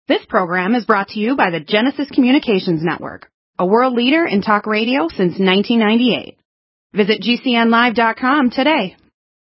This program is brought to you by the Genesis Communications Network, a world leader in talk radio since 1998. Visit GCNlive.com today.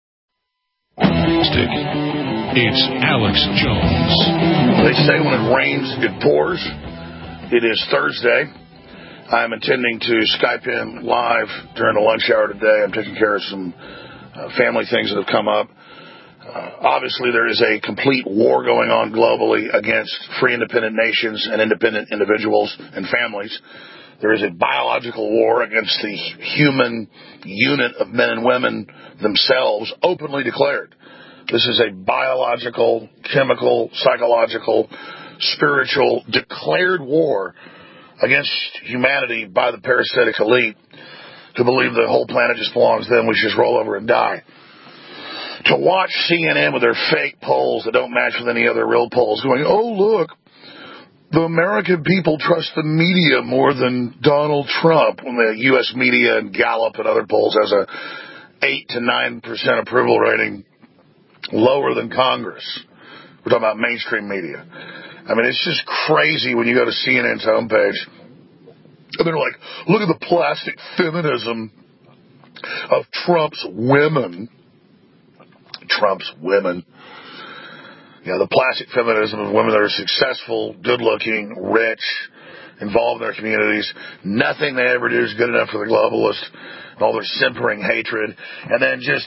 It's Alex Jones. They say when it rains, it pours. It is Thursday. I'm intending to Skype in live during the lunch hour today. I'm taking care of some family things that have come up. Obviously, there is a complete war going on globally against free independent nations and independent individuals and families. There is a biological war against the human unit of men and women themselves, openly declared. This is a biological, chemical, psychological, spiritual, declared war against humanity by the parasitic elite who believe the whole planet just belongs to them. We should just roll over and die. To watch CNN with their fake polls that don't match with any other real polls going, oh, look, the American people trust the media more than Donald Trump, when the U.S. media and Gallup and other polls has a 8 to 9% approval rating, lower than Congress. We're talking about mainstream media. I mean, it's just crazy when you go to CNN's homepage. And they're like, look at the plastic feminism of Trump's women. Trump's women. You know, the plastic feminism of women that are successful, good-looking, rich, involved in their communities. Nothing they ever do is good enough for the globalists and all their simpering hatred. And then just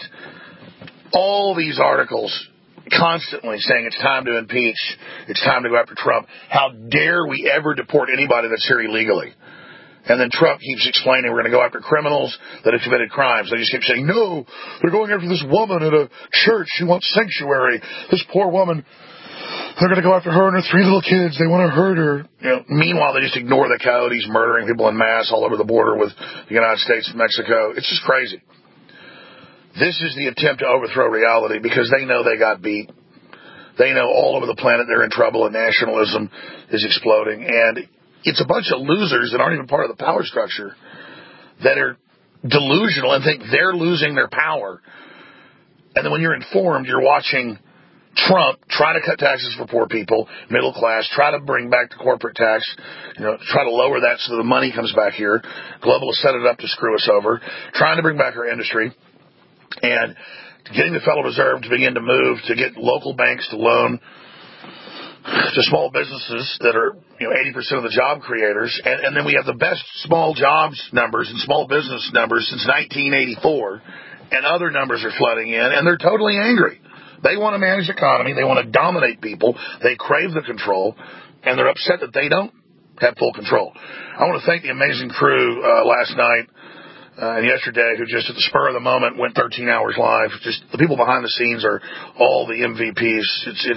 all these articles constantly saying it's time to impeach, it's time to go after Trump. How dare we ever deport anybody that's here illegally? And then Trump keeps explaining we're going to go after criminals that have committed crimes. They just keep saying, no, they're going after this woman at a church. She wants sanctuary. This poor woman, they're going to go after her and her 3 little kids. They want to hurt her. You know, meanwhile, they just ignore the coyotes murdering people en masse all over the border with the United States and Mexico. It's just crazy. This is the attempt to overthrow reality because they know they got beat. They know all over the planet they're in trouble and nationalism is exploding. And it's a bunch of losers that aren't even part of the power structure that are delusional and think they're losing their power. And then when you're informed, you're watching Trump try to cut taxes for poor people, middle class, try to bring back the corporate tax, try to lower that so the money comes back here. Globalists set it up to screw us over, trying to bring back our industry, and getting the Federal Reserve to begin to move to get local banks to loan to small businesses that are 80% of the job creators. And then we have the best small jobs numbers and small business numbers since 1984, and other numbers are flooding in, and they're totally angry. They want to manage the economy. They want to dominate people. They crave the control, and they're upset that they don't have full control. I want to thank the amazing crew last night and yesterday, who just at the spur of the moment went 13 hours live. Just the people behind the scenes are all the MVPs.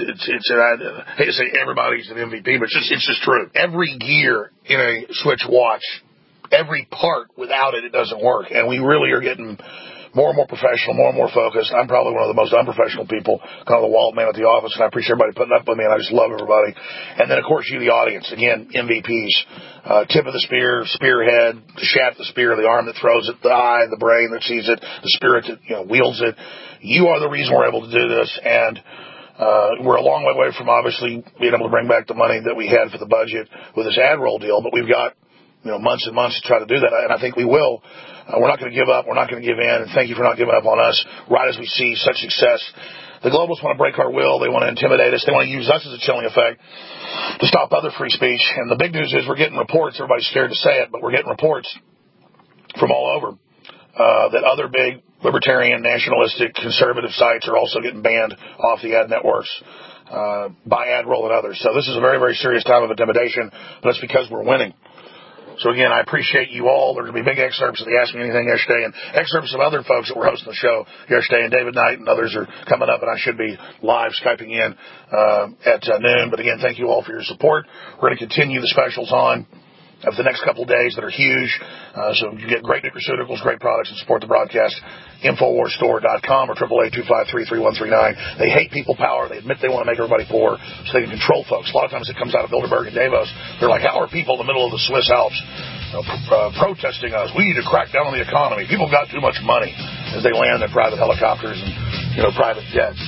I hate to say everybody's an MVP, but it's just true. Every gear in a Switch watch, every part, without it doesn't work. And we really are getting more and more professional, more and more focused. I'm probably one of the most unprofessional people, kind of the wall man at the office, and I appreciate everybody putting up with me, and I just love everybody. And then, of course, you, the audience, again, MVPs, tip of the spear, spearhead, the shaft of the spear, the arm that throws it, the eye, the brain that sees it, the spirit that wields it. You are the reason we're able to do this, and we're a long way away from obviously being able to bring back the money that we had for the budget with this ad roll deal, but we've got months and months to try to do that, and I think we will. We're not going to give up. We're not going to give in. And thank you for not giving up on us right as we see such success. The globalists want to break our will. They want to intimidate us. They want to use us as a chilling effect to stop other free speech. And the big news is we're getting reports. Everybody's scared to say it, but we're getting reports from all over that other big libertarian, nationalistic, conservative sites are also getting banned off the ad networks by AdRoll and others. So this is a very, very serious time of intimidation, but it's because we're winning. So, again, I appreciate you all. There are going to be big excerpts of the Ask Me Anything yesterday and excerpts of other folks that were hosting the show yesterday. And David Knight and others are coming up, and I should be live Skyping in at noon. But, again, thank you all for your support. We're going to continue the specials on of the next couple of days that are huge. So you get great nutraceuticals, great products, and support the broadcast. InfoWarsStore.com or 888-253-3139. They hate people power. They admit they want to make everybody poor so they can control folks. A lot of times it comes out of Bilderberg and Davos. They're like, how are people in the middle of the Swiss Alps protesting us? We need to crack down on the economy. People got too much money as they land in private helicopters and private jets. So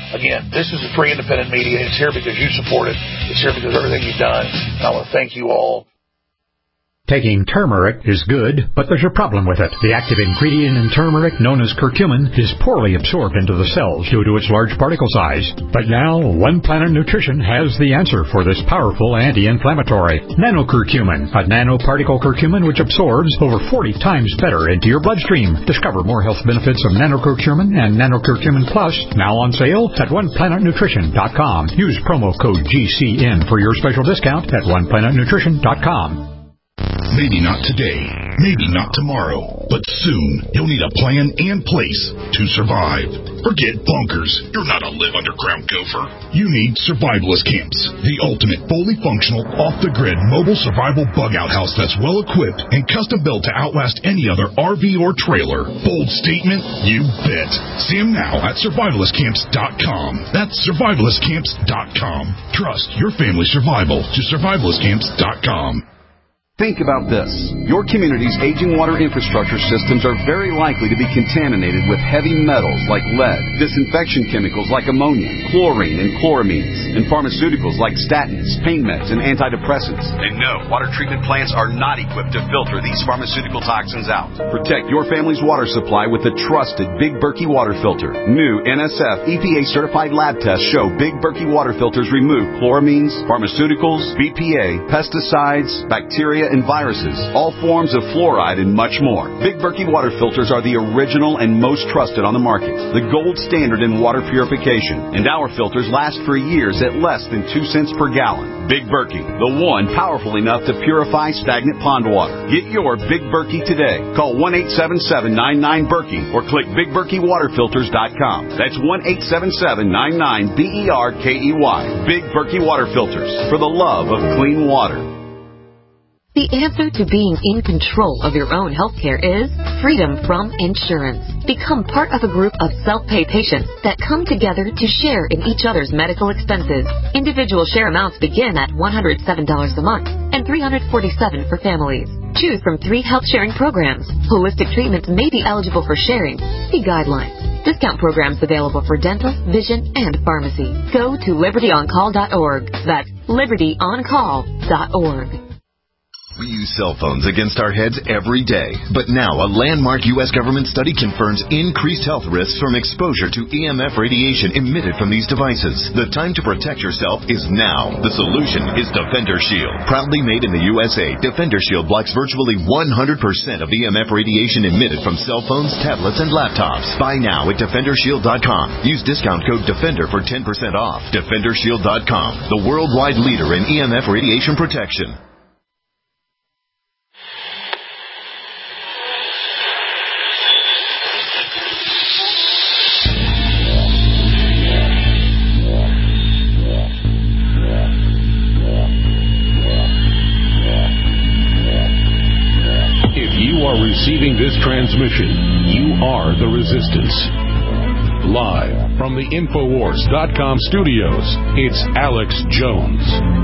Again, this is a free independent media. It's here because you support it. It's here because of everything you've done. And I want to thank you all. Taking turmeric is good, but there's a problem with it. The active ingredient in turmeric, known as curcumin, is poorly absorbed into the cells due to its large particle size. But now, One Planet Nutrition has the answer for this powerful anti-inflammatory. Nanocurcumin, a nanoparticle curcumin which absorbs over 40 times better into your bloodstream. Discover more health benefits of nanocurcumin and nanocurcumin plus, now on sale at OnePlanetNutrition.com. Use promo code GCN for your special discount at OnePlanetNutrition.com. Maybe not today, maybe not tomorrow, but soon you'll need a plan and place to survive. Forget bunkers. You're not a live underground gopher. You need Survivalist Camps, the ultimate fully functional, off-the-grid mobile survival bug-out house that's well-equipped and custom-built to outlast any other RV or trailer. Bold statement? You bet. See them now at survivalistcamps.com. That's survivalistcamps.com. Trust your family's survival to survivalistcamps.com. Think about this. Your community's aging water infrastructure systems are very likely to be contaminated with heavy metals like lead, disinfection chemicals like ammonia, chlorine and chloramines, and pharmaceuticals like statins, pain meds, and antidepressants. And no, water treatment plants are not equipped to filter these pharmaceutical toxins out. Protect your family's water supply with the trusted Big Berkey water filter. New NSF EPA-certified lab tests show Big Berkey water filters remove chloramines, pharmaceuticals, BPA, pesticides, bacteria, and viruses, all forms of fluoride, and much more. Big Berkey water filters are the original and most trusted on the market, the gold standard in water purification, and our filters last for years at less than 2 cents per gallon. Big Berkey, the one powerful enough to purify stagnant pond water. Get your Big Berkey today. Call 1-877-99-BERKEY or click BigBerkeyWaterFilters.com. That's 1-877-99-BERKEY. Big Berkey Water Filters, for the love of clean water. The answer to being in control of your own healthcare is freedom from insurance. Become part of a group of self-pay patients that come together to share in each other's medical expenses. Individual share amounts begin at $107 a month and $347 for families. Choose from 3 health-sharing programs. Holistic treatments may be eligible for sharing. See guidelines. Discount programs available for dental, vision, and pharmacy. Go to libertyoncall.org. That's libertyoncall.org. We use cell phones against our heads every day. But now a landmark U.S. government study confirms increased health risks from exposure to EMF radiation emitted from these devices. The time to protect yourself is now. The solution is Defender Shield. Proudly made in the USA, Defender Shield blocks virtually 100% of EMF radiation emitted from cell phones, tablets, and laptops. Buy now at DefenderShield.com. Use discount code DEFENDER for 10% off. DefenderShield.com, the worldwide leader in EMF radiation protection. Receiving this transmission, you are the Resistance. Live from the Infowars.com studios, it's Alex Jones.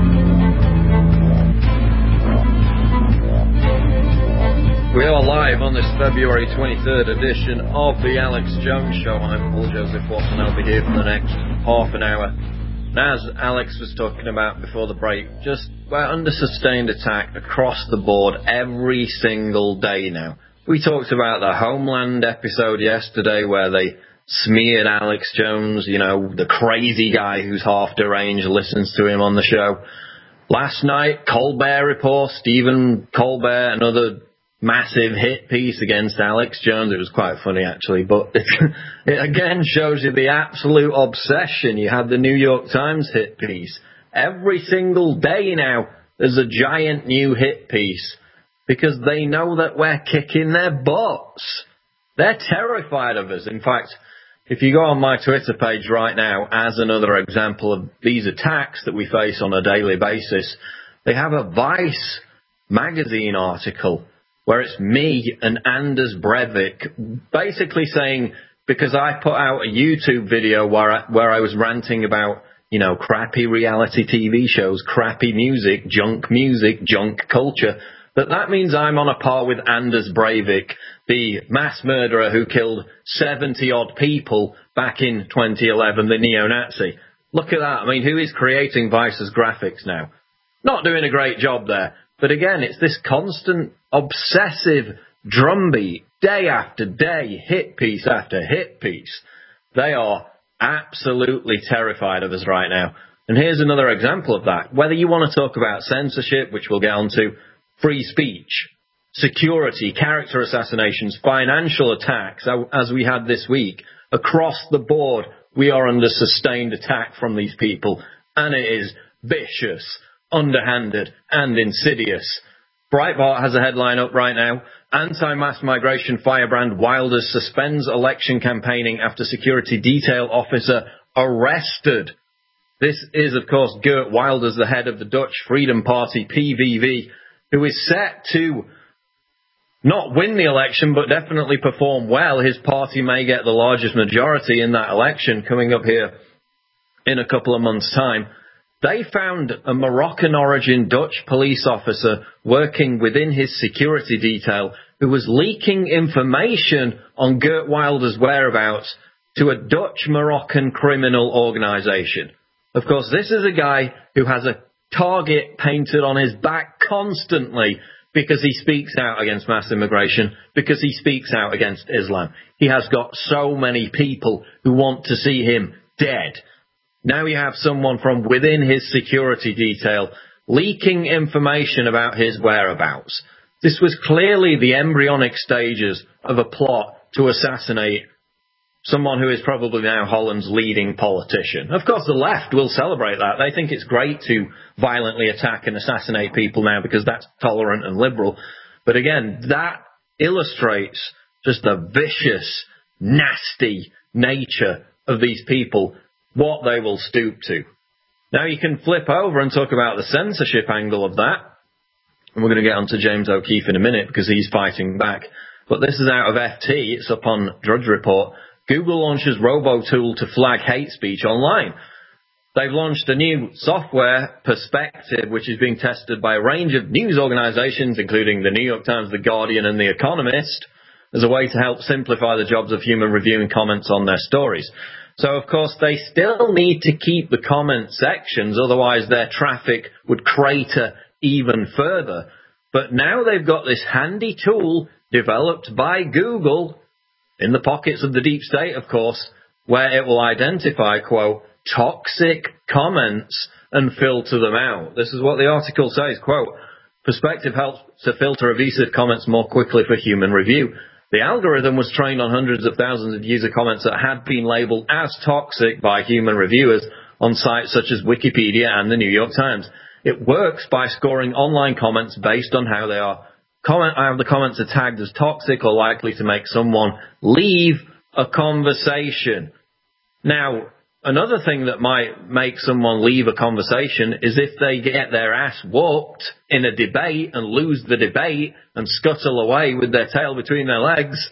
We are live on this February 23rd edition of the Alex Jones Show. I'm Paul Joseph Watson. I'll be here for the next half an hour. And as Alex was talking about before the break, we're under sustained attack across the board every single day now. We talked about the Homeland episode yesterday where they smeared Alex Jones, the crazy guy who's half deranged, listens to him on the show. Last night, Colbert Report, Stephen Colbert, another massive hit piece against Alex Jones. It was quite funny, actually, but it again shows you the absolute obsession. You had the New York Times hit piece. Every single day now, there's a giant new hit piece because they know that we're kicking their butts. They're terrified of us. In fact, if you go on my Twitter page right now, as another example of these attacks that we face on a daily basis, they have a Vice magazine article where it's me and Anders Breivik basically saying, because I put out a YouTube video where I was ranting about, crappy reality TV shows, crappy music, junk culture, that means I'm on a par with Anders Breivik, the mass murderer who killed 70-odd people back in 2011, the neo-Nazi. Look at that. I mean, who is creating Vice's graphics now? Not doing a great job there. But again, it's this constant, obsessive drumbeat, day after day, hit piece after hit piece. They are absolutely terrified of us right now. And here's another example of that. Whether you want to talk about censorship, which we'll get onto, free speech, security, character assassinations, financial attacks, as we had this week, across the board, we are under sustained attack from these people. And it is vicious, underhanded, and insidious. Breitbart has a headline up right now. Anti-mass migration firebrand Wilders suspends election campaigning after security detail officer arrested. This is, of course, Geert Wilders, the head of the Dutch Freedom Party, PVV, who is set to not win the election, but definitely perform well. His party may get the largest majority in that election coming up here in a couple of months' time. They found a Moroccan-origin Dutch police officer working within his security detail who was leaking information on Geert Wilders' whereabouts to a Dutch-Moroccan criminal organisation. Of course, this is a guy who has a target painted on his back constantly because he speaks out against mass immigration, because he speaks out against Islam. He has got so many people who want to see him dead. Now you have someone from within his security detail leaking information about his whereabouts. This was clearly the embryonic stages of a plot to assassinate someone who is probably now Holland's leading politician. Of course, the left will celebrate that. They think it's great to violently attack and assassinate people now because that's tolerant and liberal. But again, that illustrates just the vicious, nasty nature of these people, what they will stoop to. Now you can flip over and talk about the censorship angle of that. And we're going to get on to James O'Keefe in a minute because he's fighting back. But this is out of FT. It's up on Drudge Report. Google launches robo-tool to flag hate speech online. They've launched a new software, Perspective, which is being tested by a range of news organizations, including the New York Times, The Guardian, and The Economist, as a way to help simplify the jobs of human reviewing comments on their stories. So, of course, they still need to keep the comment sections, otherwise their traffic would crater even further. But now they've got this handy tool developed by Google, in the pockets of the deep state, of course, where it will identify, quote, toxic comments and filter them out. This is what the article says, quote, Perspective helps to filter abusive comments more quickly for human review. The algorithm was trained on hundreds of thousands of user comments that had been labeled as toxic by human reviewers on sites such as Wikipedia and the New York Times. It works by scoring online comments based on how they are. The comments are tagged as toxic or likely to make someone leave a conversation. Now, another thing that might make someone leave a conversation is if they get their ass whooped in a debate and lose the debate and scuttle away with their tail between their legs.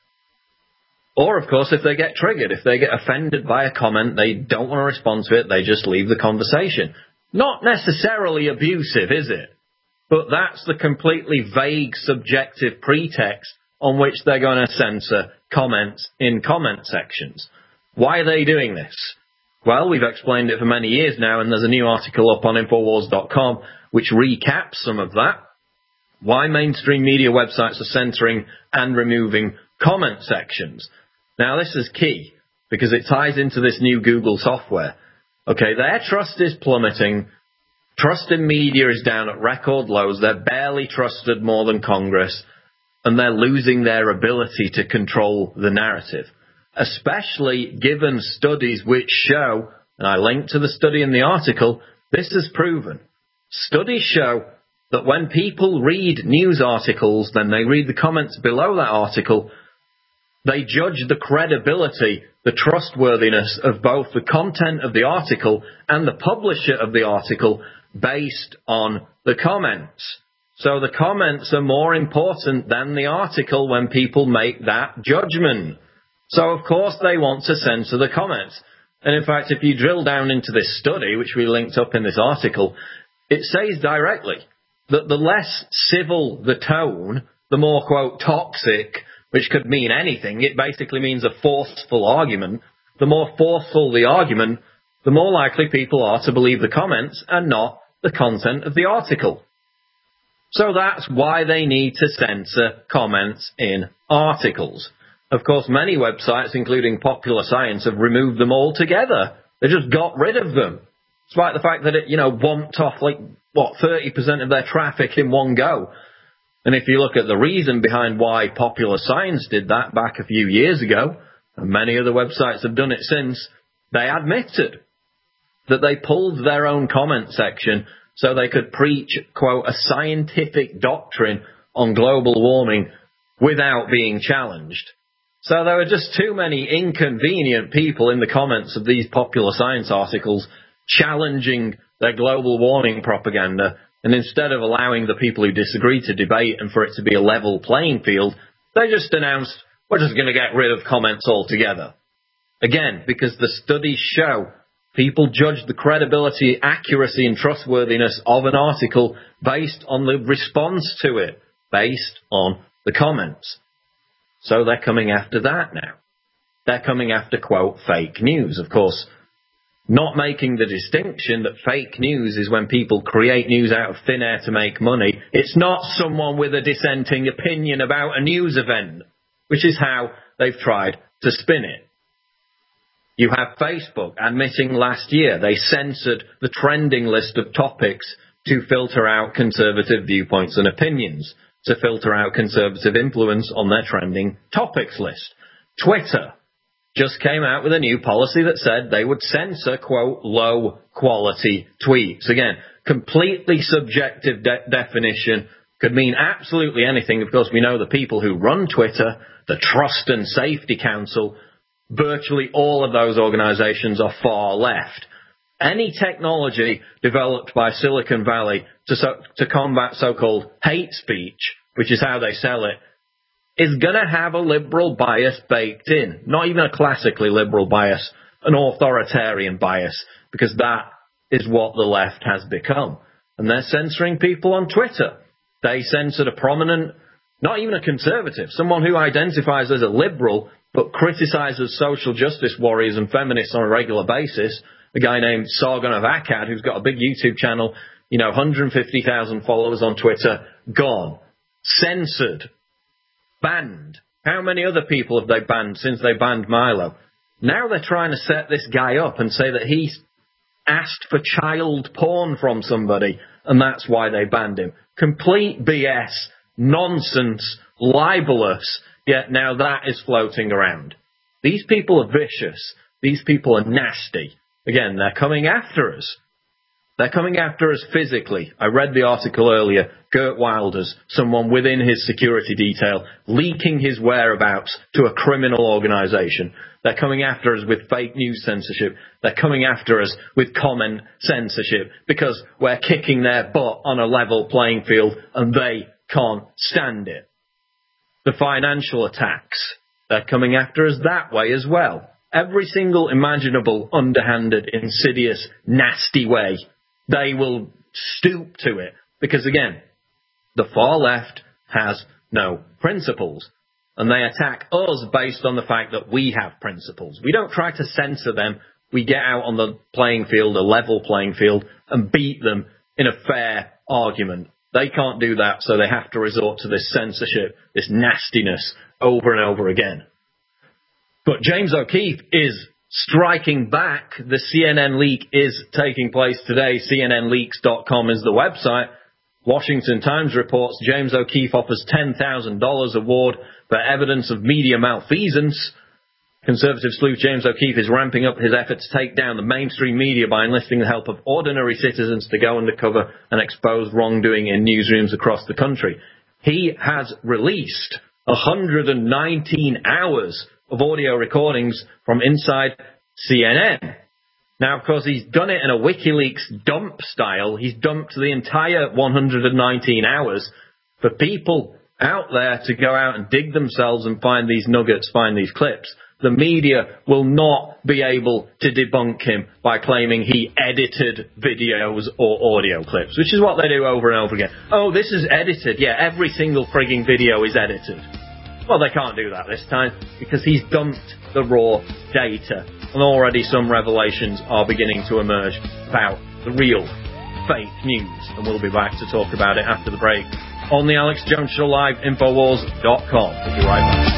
Or, of course, if they get triggered, if they get offended by a comment, they don't want to respond to it, they just leave the conversation. Not necessarily abusive, is it? But that's the completely vague, subjective pretext on which they're going to censor comments in comment sections. Why are they doing this? Well, we've explained it for many years now, and there's a new article up on Infowars.com which recaps some of that. Why mainstream media websites are censoring and removing comment sections. Now, this is key, because it ties into this new Google software. Okay, their trust is plummeting. Trust in media is down at record lows. They're barely trusted more than Congress, and they're losing their ability to control the narrative, especially given studies which show, and I linked to the study in the article, this is proven. Studies show that when people read news articles, then they read the comments below that article, they judge the credibility, the trustworthiness of both the content of the article and the publisher of the article based on the comments. So the comments are more important than the article when people make that judgment. So, of course, they want to censor the comments. And, in fact, if you drill down into this study, which we linked up in this article, it says directly that the less civil the tone, the more, quote, toxic, which could mean anything. It basically means a forceful argument. the more forceful the argument, the more likely people are to believe the comments and not the content of the article. So that's why they need to censor comments in articles. Of course, many websites, including Popular Science, have removed them altogether. They just got rid of them. Despite the fact that it, womped off 30% of their traffic in one go. And if you look at the reason behind why Popular Science did that back a few years ago, and many other websites have done it since, they admitted that they pulled their own comment section so they could preach, quote, a scientific doctrine on global warming without being challenged. So there were just too many inconvenient people in the comments of these Popular Science articles challenging their global warming propaganda, and instead of allowing the people who disagree to debate and for it to be a level playing field, they just announced, we're just going to get rid of comments altogether. Again, because the studies show people judge the credibility, accuracy and trustworthiness of an article based on the response to it, based on the comments. So they're coming after that now. They're coming after, quote, fake news. Of course, not making the distinction that fake news is when people create news out of thin air to make money. It's not someone with a dissenting opinion about a news event, which is how they've tried to spin it. You have Facebook admitting last year they censored the trending list of topics to filter out conservative viewpoints and opinions, to filter out conservative influence on their trending topics list. Twitter just came out with a new policy that said they would censor, quote, low-quality tweets. Again, completely subjective definition, could mean absolutely anything. Of course, we know the people who run Twitter, the Trust and Safety Council, virtually all of those organizations are far left. Any technology developed by Silicon Valley to combat so-called hate speech, which is how they sell it, is going to have a liberal bias baked in. Not even a classically liberal bias, an authoritarian bias, because that is what the left has become. And they're censoring people on Twitter. They censored a prominent, not even a conservative, someone who identifies as a liberal but criticizes social justice warriors and feminists on a regular basis, a guy named Sargon of Akkad, who's got a big YouTube channel, 150,000 followers on Twitter, gone, censored, banned. How many other people have they banned since they banned Milo? Now they're trying to set this guy up and say that he asked for child porn from somebody, and that's why they banned him. Complete BS, nonsense, libelous, yet now that is floating around. These people are vicious. These people are nasty. Again, they're coming after us. They're coming after us physically. I read the article earlier. Gert Wilders, someone within his security detail, leaking his whereabouts to a criminal organization. They're coming after us with fake news censorship. They're coming after us with comment censorship because we're kicking their butt on a level playing field and they can't stand it. The financial attacks, they're coming after us that way as well. Every single imaginable, underhanded, insidious, nasty way, they will stoop to it. Because again, the far left has no principles. And they attack us based on the fact that we have principles. We don't try to censor them. We get out on the playing field, a level playing field, and beat them in a fair argument. They can't do that, so they have to resort to this censorship, this nastiness, over and over again. But James O'Keefe is striking back. The CNN leak is taking place today. CNNleaks.com is the website. Washington Times reports James O'Keefe offers $10,000 award for evidence of media malfeasance. Conservative sleuth James O'Keefe is ramping up his effort to take down the mainstream media by enlisting the help of ordinary citizens to go undercover and expose wrongdoing in newsrooms across the country. He has released 119 hours of audio recordings from inside CNN. Now, of course, he's done it in a WikiLeaks dump style. He's dumped the entire 119 hours for people out there to go out and dig themselves and find these nuggets, find these clips. The media will not be able to debunk him by claiming he edited videos or audio clips, which is what they do over and over again. Oh, this is edited. Yeah, every single frigging video is edited. Well, they can't do that this time because he's dumped the raw data. And already some revelations are beginning to emerge about the real fake news. And we'll be back to talk about it after the break on the Alex Jones Show Live, Infowars.com. We'll be right back.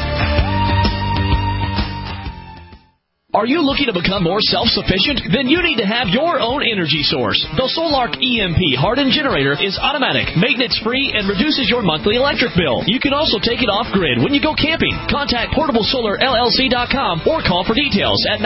Are you looking to become more self-sufficient? Then you need to have your own energy source. The Solark EMP hardened generator is automatic, maintenance-free, and reduces your monthly electric bill. You can also take it off-grid when you go camping. Contact PortableSolarLLC.com or call for details at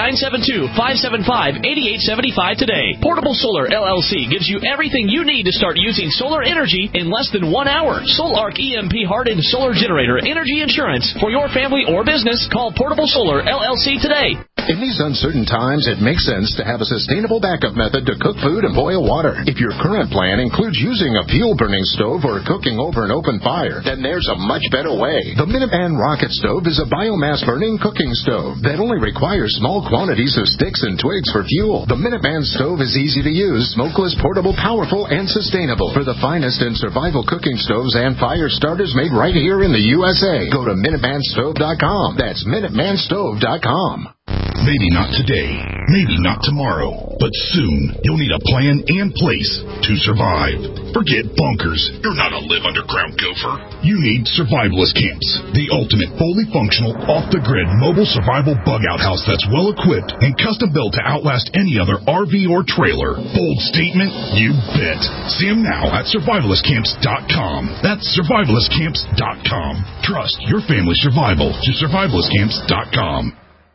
972-575-8875 today. Portable Solar LLC gives you everything you need to start using solar energy in less than 1 hour. Solark EMP hardened solar generator energy insurance for your family or business. Call Portable Solar LLC today. In these uncertain times, it makes sense to have a sustainable backup method to cook food and boil water. If your current plan includes using a fuel-burning stove or cooking over an open fire, then there's a much better way. The Minuteman Rocket Stove is a biomass-burning cooking stove that only requires small quantities of sticks and twigs for fuel. The Minuteman Stove is easy to use, smokeless, portable, powerful, and sustainable. For the finest in survival cooking stoves and fire starters made right here in the USA, go to MinutemanStove.com. That's MinutemanStove.com. Maybe not today, maybe not tomorrow, but soon you'll need a plan and place to survive. Forget bunkers. You're not a live underground gopher. You need survivalist camps, the ultimate fully functional, off-the-grid mobile survival bug-out house that's well-equipped and custom-built to outlast any other RV or trailer. Bold statement? You bet. See them now at survivalistcamps.com. That's survivalistcamps.com. Trust your family's survival to survivalistcamps.com.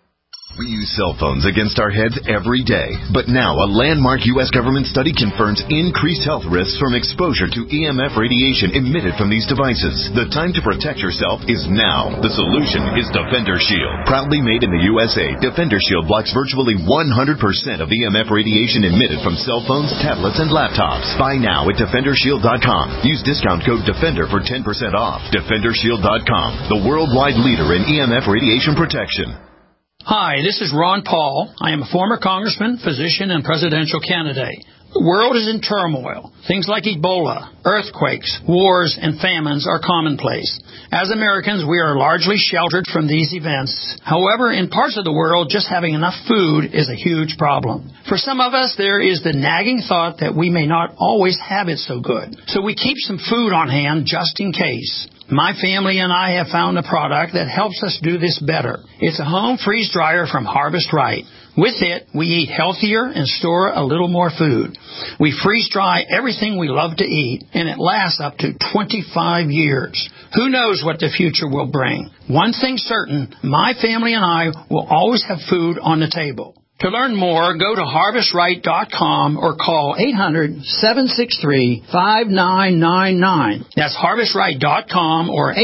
We use cell phones against our heads every day, but now a landmark U.S. government study confirms increased health risks from exposure to EMF radiation emitted from these devices. The time to protect yourself is now. The solution is Defender Shield. Proudly made in the USA, Defender Shield blocks virtually 100% of EMF radiation emitted from cell phones, tablets, and laptops. Buy now at DefenderShield.com. Use discount code DEFENDER for 10% off. DefenderShield.com, the worldwide leader in EMF radiation protection. Hi, this is Ron Paul. I am a former congressman, physician, and presidential candidate. The world is in turmoil. Things like Ebola, earthquakes, wars, and famines are commonplace. As Americans, we are largely sheltered from these events. However, in parts of the world, just having enough food is a huge problem. For some of us, there is the nagging thought that we may not always have it so good. So we keep some food on hand just in case. My family and I have found a product that helps us do this better. It's a home freeze dryer from Harvest Right. With it, we eat healthier and store a little more food. We freeze dry everything we love to eat, and it lasts up to 25 years. Who knows what the future will bring? One thing's certain, my family and I will always have food on the table. To learn more, go to HarvestRight.com or call 800-763-5999. That's HarvestRight.com or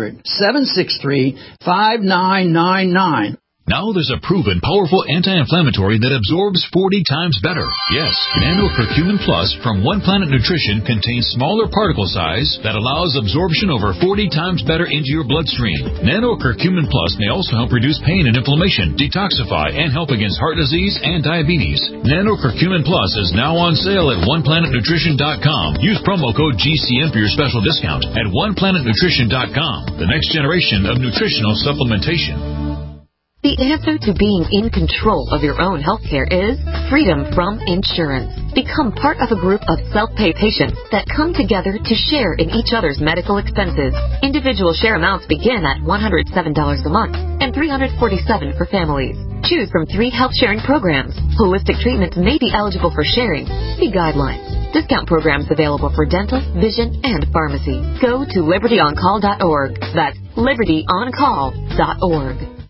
800-763-5999. Now there's a proven, powerful anti-inflammatory that absorbs 40 times better. Yes, Nano Curcumin Plus from One Planet Nutrition contains smaller particle size that allows absorption over 40 times better into your bloodstream. Nano Curcumin Plus may also help reduce pain and inflammation, detoxify, and help against heart disease and diabetes. Nano Curcumin Plus is now on sale at OnePlanetNutrition.com. Use promo code GCN for your special discount at OnePlanetNutrition.com, the next generation of nutritional supplementation. The answer to being in control of your own healthcare is freedom from insurance. Become part of a group of self-pay patients that come together to share in each other's medical expenses. Individual share amounts begin at $107 a month and $347 for families. Choose from 3 health-sharing programs. Holistic treatments may be eligible for sharing. See guidelines. Discount programs available for dental, vision, and pharmacy. Go to LibertyOnCall.org. That's LibertyOnCall.org.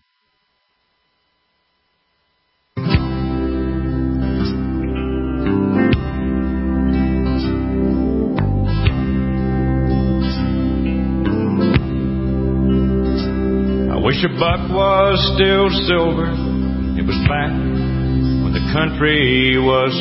Wish a buck was still silver, it was back when the country was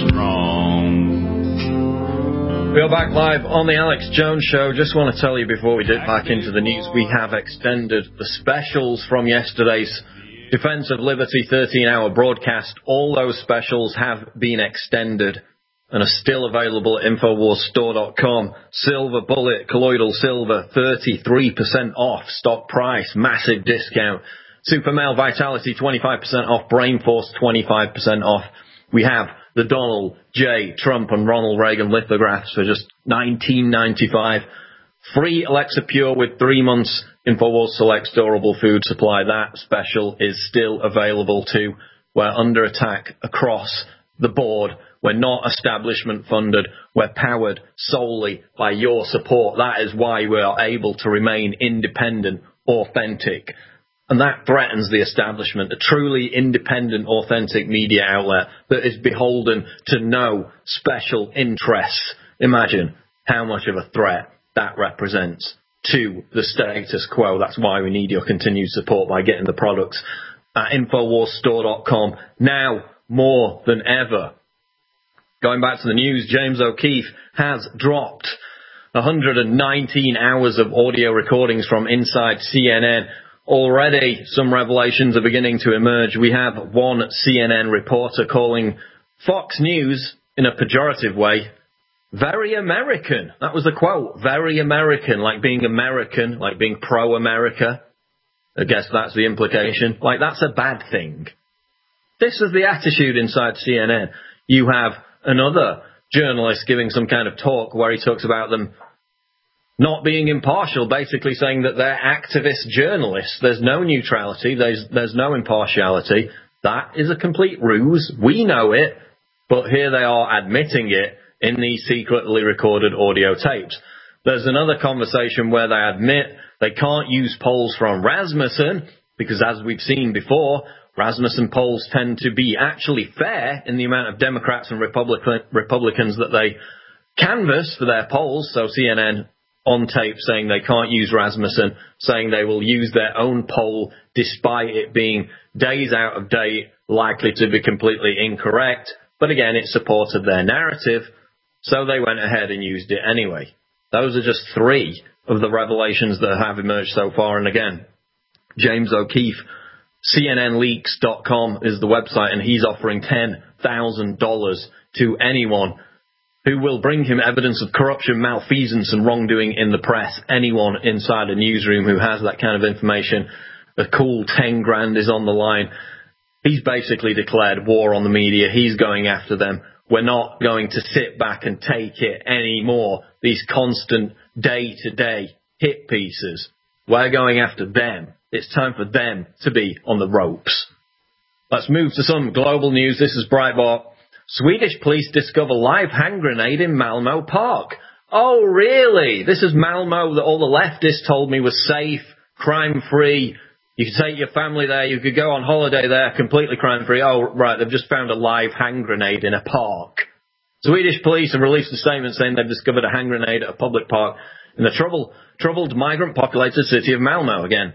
strong. We're back live on the Alex Jones Show. Just want to tell you before we dip back into the news, we have extended the specials from yesterday's Defense of Liberty 13-hour broadcast. All those specials have been extended and are still available at InfoWarsStore.com. Silver Bullet, colloidal silver, 33% off. Stock price, massive discount. Super Male Vitality, 25% off. Brain Force, 25% off. We have the Donald J. Trump and Ronald Reagan lithographs for just $19.95. Free Alexa Pure with 3 months InfoWars Select Durable Food Supply. That special is still available too. We're under attack across the board. We're not establishment funded. We're powered solely by your support. That is why we are able to remain independent, authentic. And that threatens the establishment, a truly independent, authentic media outlet that is beholden to no special interests. Imagine how much of a threat that represents to the status quo. That's why we need your continued support by getting the products at InfoWarsStore.com now more than ever. Going back to the news, James O'Keefe has dropped 119 hours of audio recordings from inside CNN. Already, some revelations are beginning to emerge. We have one CNN reporter calling Fox News, in a pejorative way, very American. That was the quote. Very American, like being American, like being pro-America. I guess that's the implication. Like, that's a bad thing. This is the attitude inside CNN. You have another journalist giving some kind of talk where he talks about them not being impartial, basically saying that they're activist journalists. There's no neutrality. There's no impartiality. That is a complete ruse. We know it, but here they are admitting it in these secretly recorded audio tapes. There's another conversation where they admit they can't use polls from Rasmussen because, as we've seen before, Rasmussen polls tend to be actually fair in the amount of Democrats and Republicans that they canvass for their polls. So CNN on tape saying they can't use Rasmussen, saying they will use their own poll despite it being days out of date, likely to be completely incorrect. But again, it supported their narrative, so they went ahead and used it anyway. Those are just 3 of the revelations that have emerged so far. And again, James O'Keefe, CNNleaks.com is the website, and he's offering $10,000 to anyone who will bring him evidence of corruption, malfeasance, and wrongdoing in the press. Anyone inside a newsroom who has that kind of information, a cool 10 grand is on the line. He's basically declared war on the media. He's going after them. We're not going to sit back and take it anymore. These constant day-to-day hit pieces. We're going after them. It's time for them to be on the ropes. Let's move to some global news. This is Breitbart. Swedish police discover live hand grenade in Malmö Park. Oh, really? This is Malmö that all the leftists told me was safe, crime-free. You could take your family there. You could go on holiday there, completely crime-free. Oh, right, they've just found a live hand grenade in a park. Swedish police have released a statement saying they've discovered a hand grenade at a public park in the troubled migrant-populated city of Malmö. Again,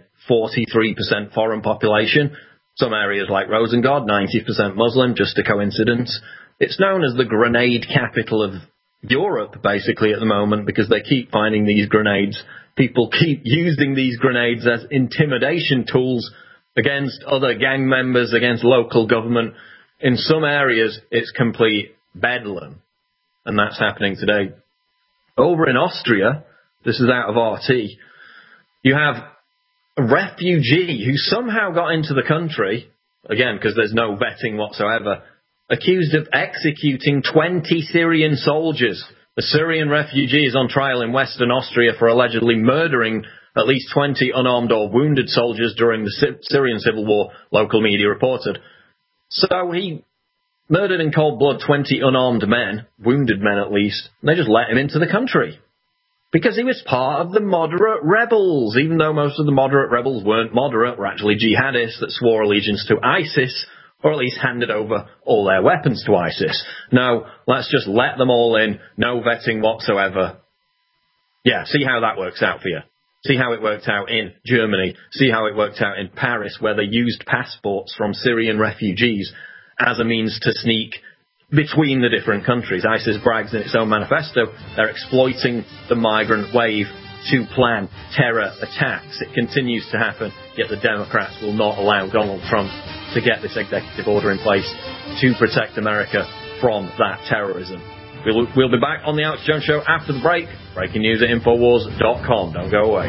43% foreign population. Some areas like Rosengård, 90% Muslim, just a coincidence. It's known as the grenade capital of Europe, basically, at the moment, because they keep finding these grenades. People keep using these grenades as intimidation tools against other gang members, against local government. In some areas, it's complete bedlam. And that's happening today. Over in Austria, this is out of RT, you have a refugee who somehow got into the country, again, because there's no vetting whatsoever, accused of executing 20 Syrian soldiers. A Syrian refugee is on trial in Western Austria for allegedly murdering at least 20 unarmed or wounded soldiers during the Syrian civil war, local media reported. So he murdered in cold blood 20 unarmed men, wounded men at least, and they just let him into the country. Because he was part of the moderate rebels, even though most of the moderate rebels weren't moderate, were actually jihadists that swore allegiance to ISIS, or at least handed over all their weapons to ISIS. No, let's just let them all in, no vetting whatsoever. Yeah, see how that works out for you. See how it worked out in Germany. See how it worked out in Paris, where they used passports from Syrian refugees as a means to sneak between the different countries. ISIS brags in its own manifesto they're exploiting the migrant wave to plan terror attacks. It continues to happen, yet the Democrats will not allow Donald Trump to get this executive order in place to protect America from that terrorism. We'll be back on the Alex Jones Show after the break. Breaking news at Infowars.com. Don't go away.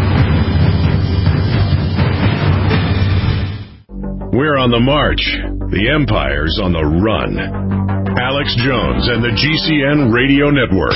We're on the march. The Empire's on the run. Alex Jones and the GCN Radio Network.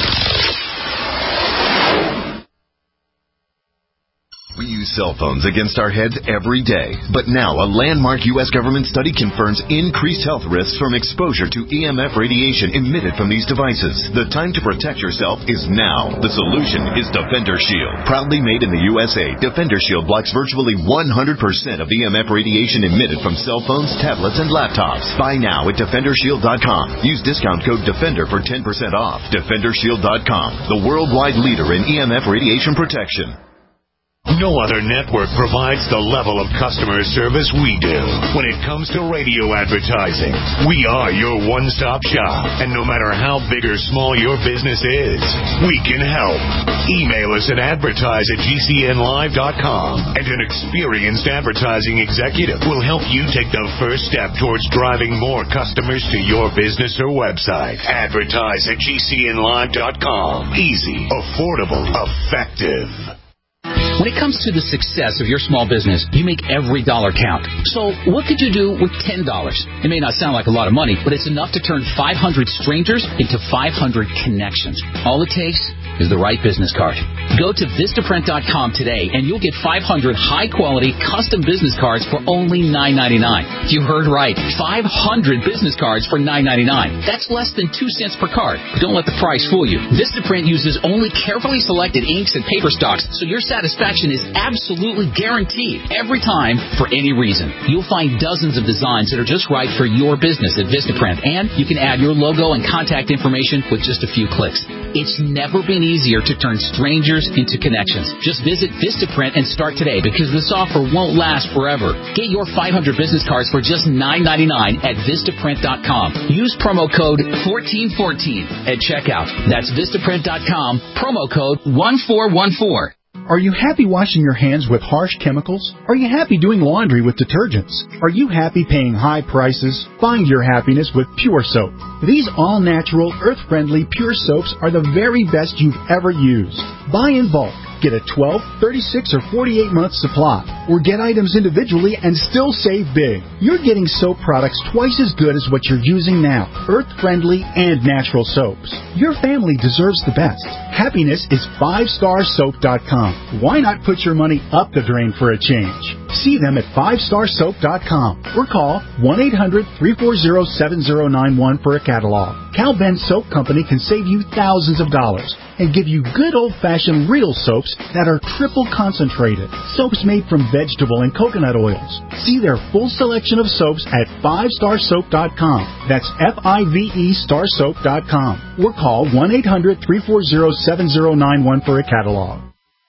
We use cell phones against our heads every day. But now a landmark U.S. government study confirms increased health risks from exposure to EMF radiation emitted from these devices. The time to protect yourself is now. The solution is Defender Shield. Proudly made in the USA, Defender Shield blocks virtually 100% of EMF radiation emitted from cell phones, tablets, and laptops. Buy now at DefenderShield.com. Use discount code DEFENDER for 10% off. DefenderShield.com, the worldwide leader in EMF radiation protection. No other network provides the level of customer service we do. When it comes to radio advertising, we are your one-stop shop. And no matter how big or small your business is, we can help. Email us at advertise@gcnlive.com, and an experienced advertising executive will help you take the first step towards driving more customers to your business or website. Advertise@gcnlive.com. Easy, affordable, effective. When it comes to the success of your small business, you make every dollar count. So what could you do with $10? It may not sound like a lot of money, but it's enough to turn 500 strangers into 500 connections. All it takes is the right business card. Go to Vistaprint.com today, and you'll get 500 high-quality custom business cards for only $9.99. You heard right. 500 business cards for $9.99. That's less than 2 cents per card. Don't let the price fool you. Vistaprint uses only carefully selected inks and paper stocks, so your satisfaction is absolutely guaranteed every time for any reason. You'll find dozens of designs that are just right for your business at Vistaprint, and you can add your logo and contact information with just a few clicks. It's never been easier to turn strangers into connections. Just visit Vistaprint and start today, because this offer won't last forever. Get your 500 business cards for just $9.99 at Vistaprint.com. Use promo code 1414 at checkout. That's Vistaprint.com, promo code 1414. Are you happy washing your hands with harsh chemicals? Are you happy doing laundry with detergents? Are you happy paying high prices? Find your happiness with Pure Soap. These all-natural, earth-friendly Pure Soaps are the very best you've ever used. Buy in bulk. Get a 12, 36, or 48-month supply, or get items individually and still save big. You're getting soap products twice as good as what you're using now. Earth-friendly and natural soaps. Your family deserves the best. Happiness is 5starsoap.com. Why not put your money up the drain for a change? See them at 5starsoap.com or call 1-800-340-7091 for a catalog. Cal Ben Soap Company can save you thousands of dollars and give you good old-fashioned real soaps that are triple concentrated. Soaps made from vegetable and coconut oils. See their full selection of soaps at 5starsoap.com. That's F-I-V-E starsoap.com. Or call 1-800-340-7091 for a catalog.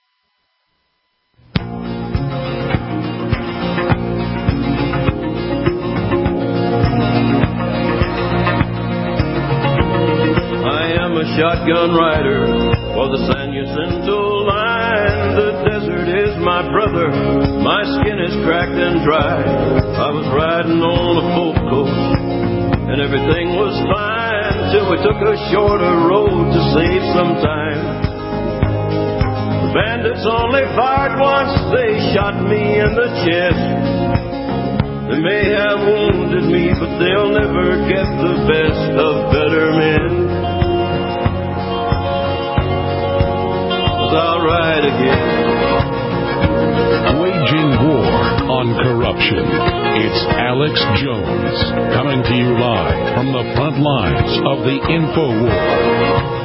Shotgun rider for the San Jacinto line. The desert is my brother, my skin is cracked and dry. I was riding on a folk coach and everything was fine till we took a shorter road to save some time. The bandits only fired once, they shot me in the chest. They may have wounded me, but they'll never get the best of better men. I'll ride again. Waging war on corruption. It's Alex Jones coming to you live from the front lines of the InfoWar.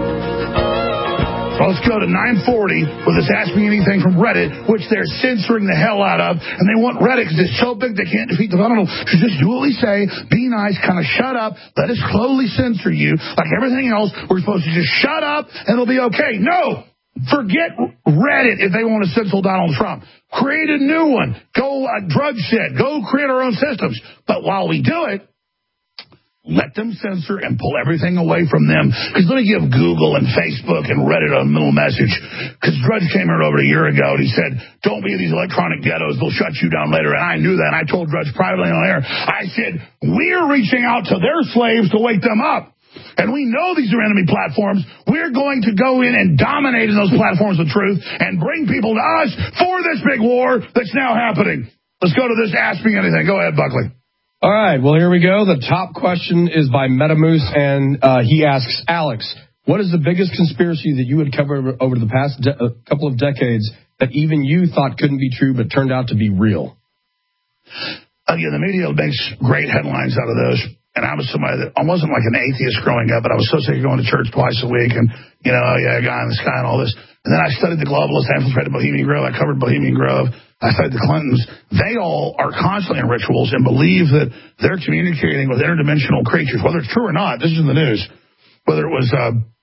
Well, let's go to 940 with this Ask Me Anything from Reddit, which they're censoring the hell out of, and they want Reddit because it's so big they can't defeat the vulnerable. So just do what we say, be nice, kind of shut up, let us slowly censor you. Like everything else, we're supposed to just shut up and it'll be okay. No! Forget Reddit if they want to censor Donald Trump. Create a new one. Go, Drudge said, go create our own systems. But while we do it, let them censor and pull everything away from them. Because let me give Google and Facebook and Reddit a little message. Because Drudge came here over a year ago and he said, don't be in these electronic ghettos. They'll shut you down later. And I knew that. And I told Drudge privately on air. I said, we're reaching out to their slaves to wake them up. and we know these are enemy platforms, we're going to go in and dominate in those platforms of truth and bring people to us for this big war that's now happening. Let's go to this Ask Me Anything. Go ahead, Buckley. All right, well, here we go. The top question is by Metamoose, and he asks, Alex, what is the biggest conspiracy that you had covered over the past couple of decades that even you thought couldn't be true but turned out to be real? Again, the media makes great headlines out of those. And I was somebody that I wasn't like an atheist growing up, but I was so sick of going to church twice a week and, guy in the sky and all this. And then I studied the globalists, I infiltrated Bohemian Grove, I covered Bohemian Grove, I studied the Clintons. They all are constantly in rituals and believe that they're communicating with interdimensional creatures, whether it's true or not. This is in the news. Whether it was,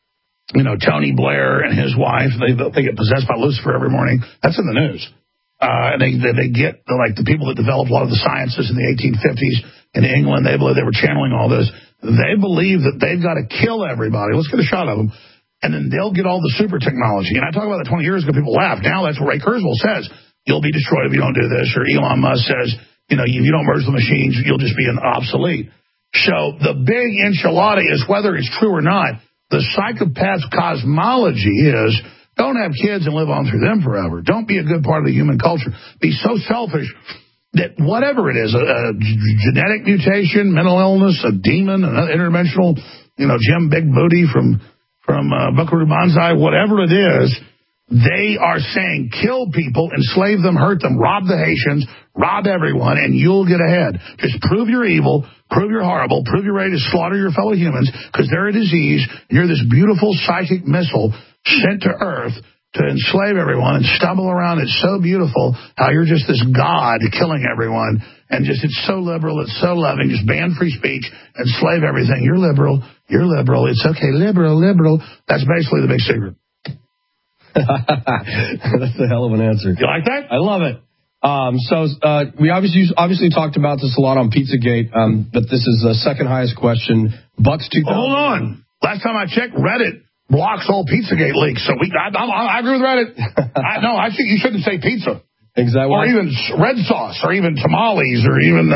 Tony Blair and his wife, they get possessed by Lucifer every morning. That's in the news. And they get, like, the people that developed a lot of the sciences in the 1850s in England, they believe they were channeling all this. They believe that they've got to kill everybody. Let's get a shot of them. And then they'll get all the super technology. And I talk about that 20 years ago, people laughed. Now that's what Ray Kurzweil says. You'll be destroyed if you don't do this. Or Elon Musk says, if you don't merge the machines, you'll just be obsolete. So the big enchilada is whether it's true or not. The psychopath's cosmology is don't have kids and live on through them forever. Don't be a good part of the human culture. Be so selfish that whatever it is, a genetic mutation, mental illness, a demon, an interdimensional, Jim Big Booty from Buckaroo Banzai, whatever it is, they are saying kill people, enslave them, hurt them, rob the Haitians, rob everyone, and you'll get ahead. Just prove you're evil, prove you're horrible, prove you're ready to slaughter your fellow humans because they're a disease, and you're this beautiful psychic missile sent to Earth to enslave everyone and stumble around. It's so beautiful how you're just this god killing everyone. And just it's so liberal, it's so loving. Just ban free speech, enslave everything. You're liberal. It's okay. Liberal. That's basically the big secret. That's a hell of an answer. You like that? I love it. We obviously talked about this a lot on Pizzagate, but this is the second highest question. Bucks 2000. Hold on. Last time I checked, Reddit blocks all Pizzagate leaks. So I agree with Reddit. I think you shouldn't say pizza. Exactly. Or even red sauce, or even tamales, or even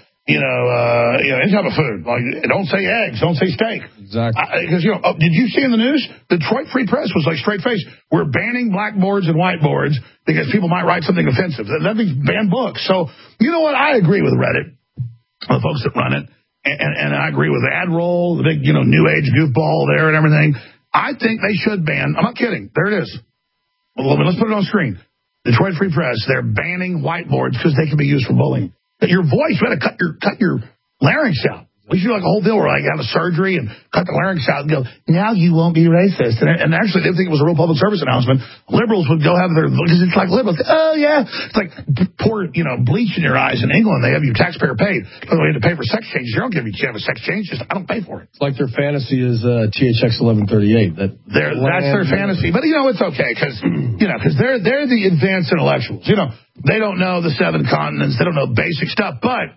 any type of food. Like, don't say eggs, don't say steak. Exactly. Because did you see in the news? Detroit Free Press was like straight face. We're banning blackboards and whiteboards because people might write something offensive. That means ban books. So you know what? I agree with Reddit, the folks that run it, and I agree with AdRoll, the big new age goofball there and everything. I think they should ban. I'm not kidding. There it is. Well, let's put it on screen. Detroit Free Press, they're banning whiteboards because they can be used for bullying. Your voice, you got to cut your larynx out. We should do like a whole deal where I have a surgery and cut the larynx out and go, now you won't be racist. And actually, they think it was a real public service announcement. Liberals would go have their, because it's like liberals, oh yeah. It's like pour, bleach in your eyes in England. They have you taxpayer paid. By the way, you have to pay for sex changes. They don't give you a sex change. Just, I don't pay for it. It's like their fantasy is THX 1138. That's their fantasy. But it's okay because they're the advanced intellectuals. They don't know the 7 continents. They don't know basic stuff. But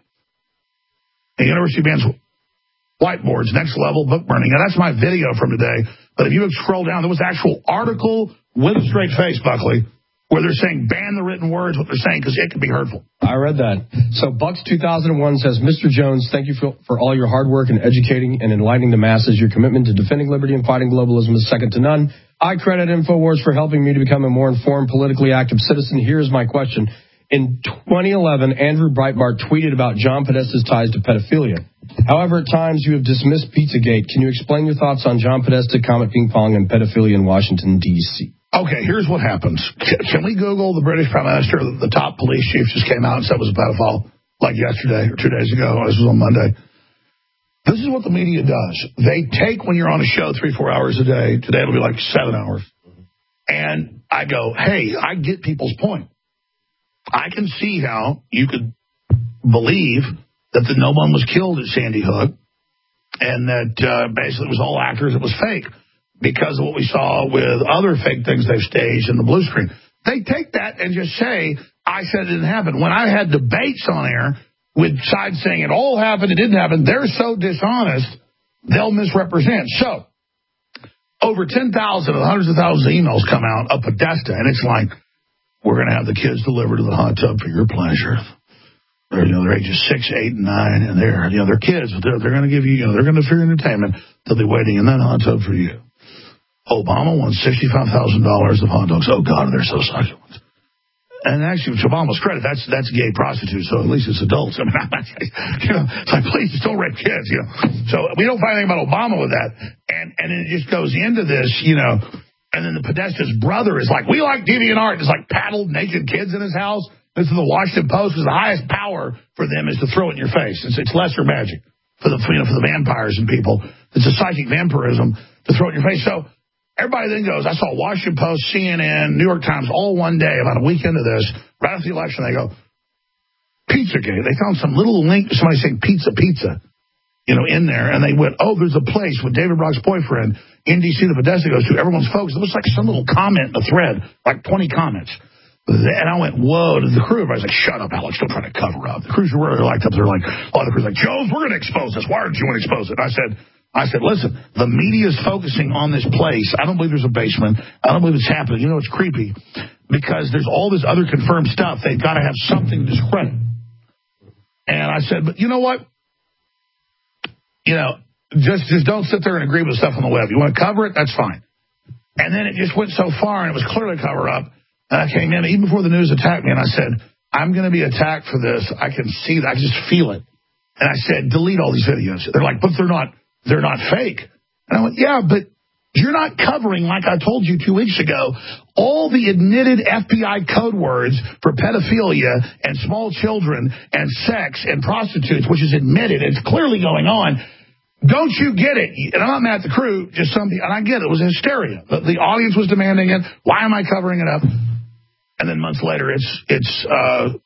the university bans whiteboards, next level book burning. Now, that's my video from today. But if you would scroll down, there was an actual article with a straight face, Buckley, where they're saying ban the written words, what they're saying, because it can be hurtful. I read that. So Bucks 2001 says, Mr. Jones, thank you for all your hard work in educating and enlightening the masses. Your commitment to defending liberty and fighting globalism is second to none. I credit InfoWars for helping me to become a more informed, politically active citizen. Here's my question. In 2011, Andrew Breitbart tweeted about John Podesta's ties to pedophilia. However, at times you have dismissed Pizzagate. Can you explain your thoughts on John Podesta, Comet Ping Pong, and pedophilia in Washington, D.C.? Okay, here's what happens. Can we Google the British Prime Minister? The top police chief just came out and said it was a pedophile, like yesterday or 2 days ago. This was on Monday. This is what the media does. They take, when you're on a show 3-4 hours a day, today it'll be like 7 hours, and I go, hey, I get people's point. I can see how you could believe that no one was killed at Sandy Hook and that basically it was all actors, it was fake because of what we saw with other fake things they've staged in the blue screen. They take that and just say, I said it didn't happen. When I had debates on air with sides saying it all happened, it didn't happen, they're so dishonest, they'll misrepresent. So, over 10,000 of the hundreds of thousands of emails come out of Podesta, and it's like, we're going to have the kids delivered to the hot tub for your pleasure. They're ages 6, 8, and 9, and they're kids. They're going to give you, they're going to free entertainment. They'll be waiting in that hot tub for you. Obama won $65,000 of hot dogs. Oh, God, they're so succulent. And actually, to Obama's credit, that's gay prostitutes, so at least it's adults. I mean, it's like, please, don't rape kids, So we don't find anything about Obama with that. And it just goes into this, and then the Podesta's brother is like, we like DeviantArt. It's like paddled naked kids in his house. This is the Washington Post, because the highest power for them is to throw it in your face. It's lesser magic for the vampires and people. It's a psychic vampirism to throw it in your face. So everybody then goes, I saw Washington Post, CNN, New York Times all one day about a week into this. Right after the election, they go, Pizzagate. They found some little link to somebody saying pizza, in there. And they went, oh, there's a place with David Brock's boyfriend in D.C. the Podesta goes to. Everyone's focused. It was like some little comment in the thread, like 20 comments. And I went, whoa, to the crew. Everybody's like, shut up, Alex, don't try to cover up. The crews were really liked up. They're like, oh, the crew's like, Jones, we're going to expose this. Why aren't you going to expose it? And I said, listen, the media is focusing on this place. I don't believe there's a basement. I don't believe it's happening. It's creepy because there's all this other confirmed stuff. They've got to have something to discredit. And I said, but you know what? Just don't sit there and agree with stuff on the web. You want to cover it? That's fine. And then it just went so far, and it was clearly cover up. And I came in, even before the news attacked me, and I said, I'm going to be attacked for this. I can see that. I just feel it. And I said, delete all these videos. They're like, but they're not fake. And I went, yeah, but you're not covering, like I told you 2 weeks ago, all the admitted FBI code words for pedophilia and small children and sex and prostitutes, which is admitted. It's clearly going on. Don't you get it? And I'm not mad at the crew, just something, and I get it. It was hysteria. The audience was demanding it. Why am I covering it up? And then months later, it's the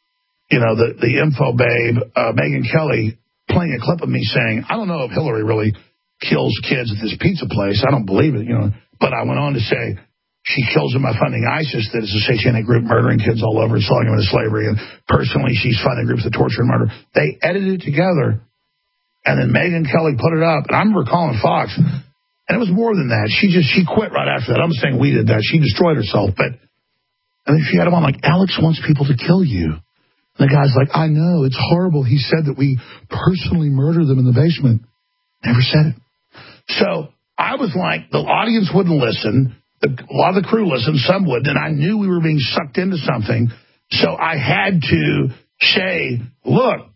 info babe, Megyn Kelly, playing a clip of me saying, I don't know if Hillary really kills kids at this pizza place. I don't believe it, But I went on to say she kills them by funding ISIS, that is a satanic group murdering kids all over and selling them into slavery. And personally, she's funding groups that torture and murder. They edited it together. And then Megyn Kelly put it up. And I remember calling Fox. And it was more than that. She quit right after that. I'm saying we did that. She destroyed herself. And then she had him on like, Alex wants people to kill you. And the guy's like, I know, it's horrible. He said that we personally murdered them in the basement. Never said it. So I was like, the audience wouldn't listen. A lot of the crew listened, some would. And I knew we were being sucked into something. So I had to say, look,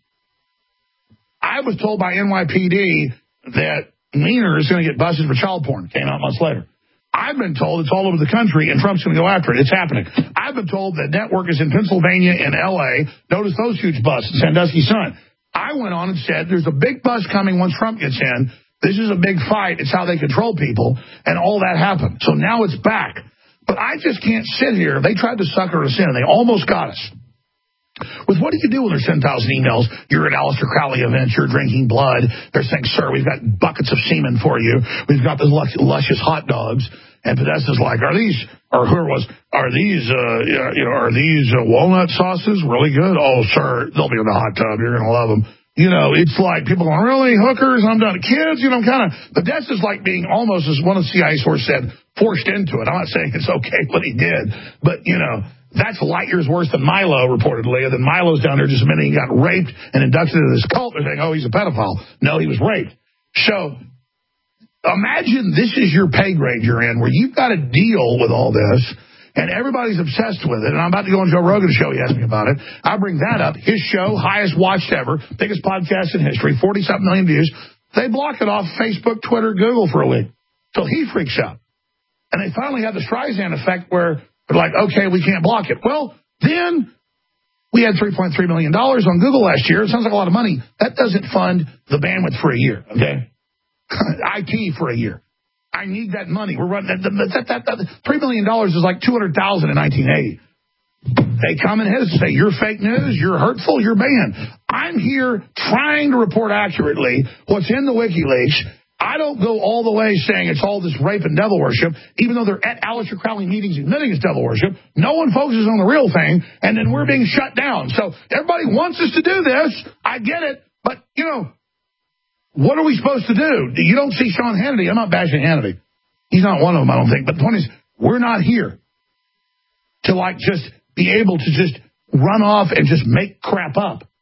I was told by NYPD that Wiener is going to get busted for child porn. Came out months later. I've been told it's all over the country, and Trump's going to go after it. It's happening. I've been told that network is in Pennsylvania and L.A. Notice those huge busts in Sandusky Sun. I went on and said, there's a big bust coming once Trump gets in. This is a big fight. It's how they control people, and all that happened. So now it's back. But I just can't sit here. They tried to sucker us in, and they almost got us. With what do you do when there's 10,000 emails? You're at Aleister Crowley events. You're drinking blood. They're saying, sir, we've got buckets of semen for you. We've got those luscious hot dogs. And Podesta's like, are these walnut sauces really good? Oh, sir, they'll be in the hot tub. You're going to love them. It's like people going, really, hookers? I'm done. Kids, Podesta's like being almost, as one of the CIA sources said, forced into it. I'm not saying it's okay what he did, but, that's light years worse than Milo, reportedly. And then Milo's down there just admitting he got raped and inducted into this cult. They're saying, oh, he's a pedophile. No, he was raped. So imagine this is your pay grade you're in, where you've got to deal with all this, and everybody's obsessed with it. And I'm about to go on Joe Rogan's show. He asked me about it. I bring that up. His show, highest watched ever, biggest podcast in history, 40-something million views. They block it off Facebook, Twitter, Google for a week. So he freaks out. And they finally had the Streisand effect where they're like, okay, we can't block it. Well, then we had $3.3 million on Google last year. It sounds like a lot of money. That doesn't fund the bandwidth for a year, okay? IT for a year. I need that money. We're running that $3 million is like $200,000 in 1980. They come and hit us and say, you're fake news, you're hurtful, you're banned. I'm here trying to report accurately what's in the WikiLeaks. I don't go all the way saying it's all this rape and devil worship, even though they're at Aleister Crowley meetings admitting it's devil worship. No one focuses on the real thing, and then we're being shut down. So everybody wants us to do this. I get it. But, what are we supposed to do? You don't see Sean Hannity. I'm not bashing Hannity. He's not one of them, I don't think. But the point is, we're not here to, just be able to just run off and just make crap up.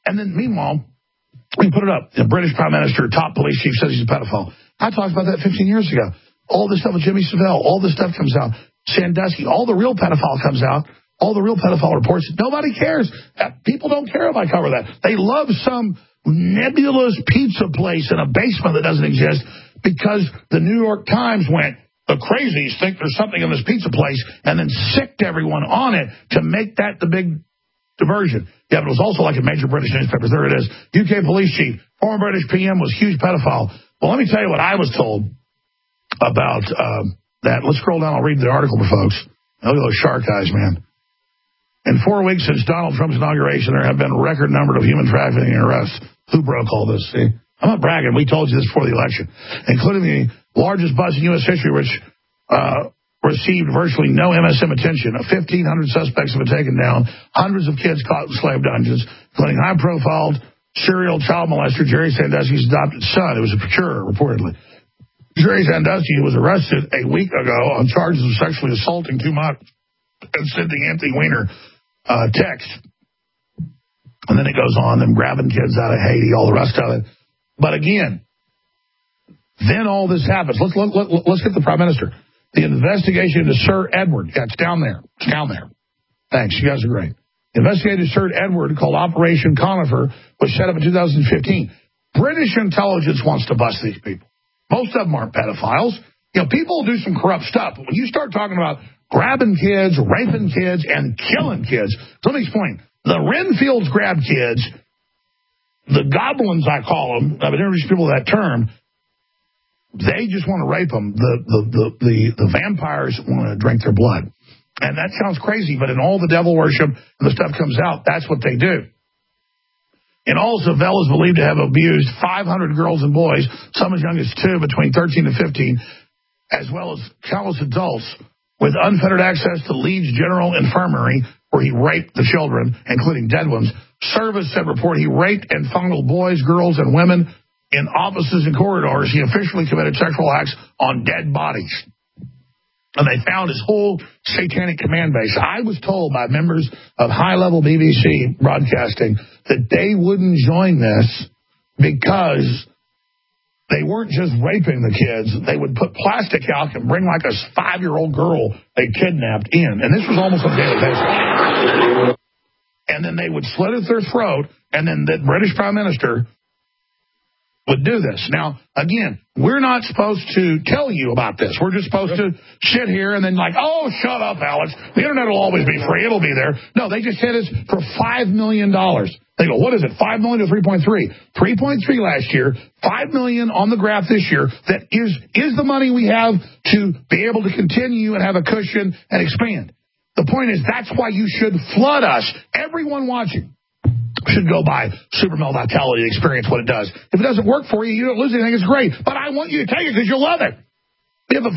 And then, meanwhile, we put it up. The British Prime Minister, top police chief, says he's a pedophile. I talked about that 15 years ago. All this stuff with Jimmy Savile, all this stuff comes out. Sandusky, all the real pedophile comes out. All the real pedophile reports. Nobody cares. People don't care if I cover that. They love some nebulous pizza place in a basement that doesn't exist because the New York Times went, the crazies think there's something in this pizza place, and then sicked everyone on it to make that the big diversion. Yeah, but it was also like in major British newspapers. There it is. UK police chief, former British PM was huge pedophile. Well, let me tell you what I was told about that. Let's scroll down. I'll read the article for folks. Look at those shark eyes, man. In 4 weeks since Donald Trump's inauguration, there have been a record number of human trafficking arrests. Who broke all this? See? I'm not bragging. We told you this before the election. Including the largest bust in U.S. history, which received virtually no MSM attention. 1,500 suspects have been taken down. Hundreds of kids caught in slave dungeons, including high-profile serial child molester Jerry Sandusky's adopted son, who was a procurer, reportedly. Jerry Sandusky was arrested a week ago on charges of sexually assaulting two minors and sending Anthony Weiner text. And then it goes on, them grabbing kids out of Haiti, all the rest of it. But again, then all this happens. Let's get the Prime Minister. The investigation into Sir Edward. Yeah, it's down there. It's down there. Thanks. You guys are great. Investigated Sir Edward, called Operation Conifer, was set up in 2015. British intelligence wants to bust these people. Most of them aren't pedophiles. You know, people do some corrupt stuff. But when you start talking about grabbing kids, raping kids, and killing kids, let me explain. The Renfields grab kids. The goblins, I call them, I've introduced people to that term, they just want to rape them. The vampires want to drink their blood. And that sounds crazy, but in all the devil worship and the stuff comes out, that's what they do. In all, Savelle is believed to have abused 500 girls and boys, some as young as 2, between 13 and 15, as well as countless adults, with unfettered access to Leeds General Infirmary, where he raped the children, including dead ones. Service said report he raped and fondled boys, girls, and women in offices and corridors. He officially committed sexual acts on dead bodies. And they found his whole satanic command base. I was told by members of high-level BBC broadcasting that they wouldn't join this because they weren't just raping the kids. They would put plastic out and bring like a 5-year-old girl they kidnapped in. And this was almost on a daily basis. And then they would slit at their throat, and then the British Prime Minister would do this. Now, again, we're not supposed to tell you about this. We're just supposed to sit here and then like, oh, shut up, Alex. The internet will always be free. It'll be there. No, they just hit us for $5 million. They go, what is it, 5 million to 3.3? 3.3 last year, 5 million on the graph this year. That is the money we have to be able to continue and have a cushion and expand. The point is, that's why you should flood us. Everyone watching should go buy Supermel Vitality, experience what it does. If it doesn't work for you, you don't lose anything. It's great. But I want you to take it because you'll love it. We have a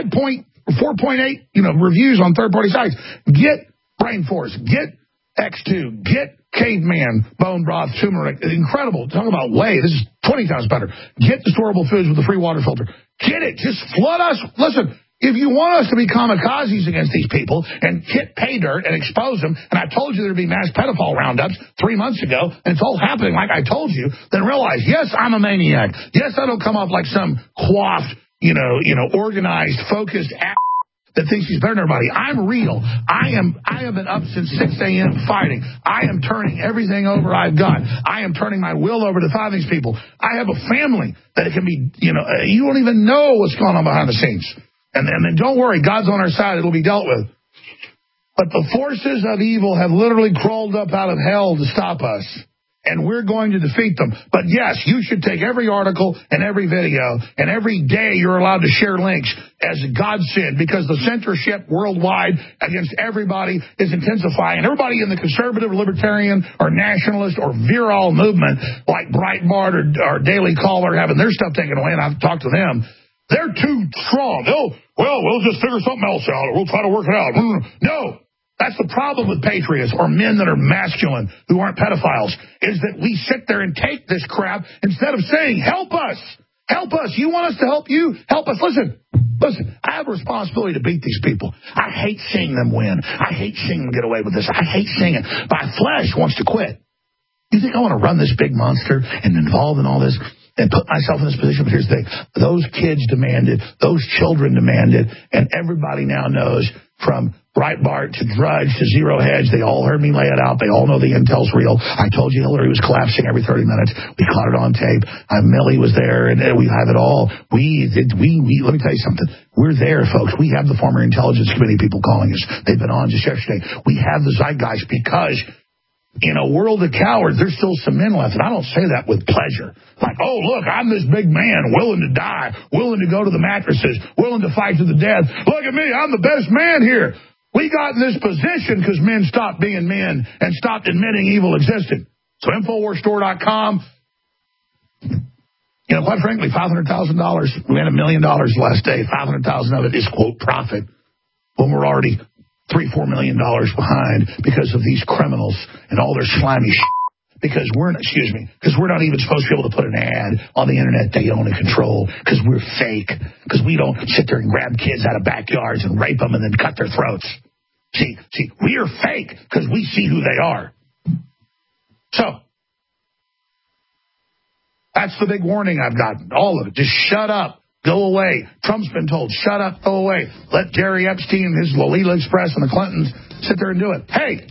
4.8, reviews on third-party sites. Get Brain Force. Get X2. Get Caveman Bone Broth Turmeric. Incredible. Talk about whey. This is 20 times better. Get the storable foods with the free water filter. Get it. Just flood us. Listen. If you want us to be kamikazes against these people and hit pay dirt and expose them, and I told you there'd be mass pedophile roundups 3 months ago, and it's all happening like I told you, then realize, yes, I'm a maniac. Yes, I don't come off like some coiffed, organized, focused ass that thinks he's better than everybody. I'm real. I have been up since 6 a.m. fighting. I am turning everything over I've got. I am turning my will over to fight these people. I have a family that it can be, you don't even know what's going on behind the scenes. And then don't worry, God's on our side. It'll be dealt with. But the forces of evil have literally crawled up out of hell to stop us. And we're going to defeat them. But yes, you should take every article and every video, and every day you're allowed to share links as God said, because the censorship worldwide against everybody is intensifying. Everybody in the conservative, libertarian, or nationalist, or virile movement, like Breitbart or Daily Caller, having their stuff taken away, and I've talked to them, they're too strong. We'll just figure something else out, or we'll try to work it out. No, that's the problem with patriots or men that are masculine who aren't pedophiles, is that we sit there and take this crap instead of saying, help us. Help us. You want us to help you? Help us. Listen, I have a responsibility to beat these people. I hate seeing them win. I hate seeing them get away with this. I hate seeing it. My flesh wants to quit. You think I want to run this big monster and involved in all this and put myself in this position? But here's the thing. Those kids demanded, those children demanded, and everybody now knows, from Breitbart to Drudge to Zero Hedge, they all heard me lay it out. They all know the intel's real. I told you Hillary was collapsing every 30 minutes. We caught it on tape. Millie was there, and we have it all. Let me tell you something. We're there, folks. We have the former Intelligence Committee people calling us. They've been on just yesterday. We have the zeitgeist because in a world of cowards, there's still some men left, and I don't say that with pleasure. Like, oh, look, I'm this big man, willing to die, willing to go to the mattresses, willing to fight to the death. Look at me, I'm the best man here. We got in this position because men stopped being men and stopped admitting evil existed. So InfoWarsStore.com, quite frankly, $500,000. We made $1 million last day. $500,000 of it is, quote, profit, when we're already $3-4 million behind because of these criminals and all their slimy shit. Because we're not even supposed to be able to put an ad on the internet they own and control, because we're fake, because we don't sit there and grab kids out of backyards and rape them and then cut their throats. See, we are fake because we see who they are. So that's the big warning I've gotten. All of it. Just shut up. Go away. Trump's been told, shut up, go away. Let Jerry Epstein and his Lolita Express and the Clintons sit there and do it. Hey,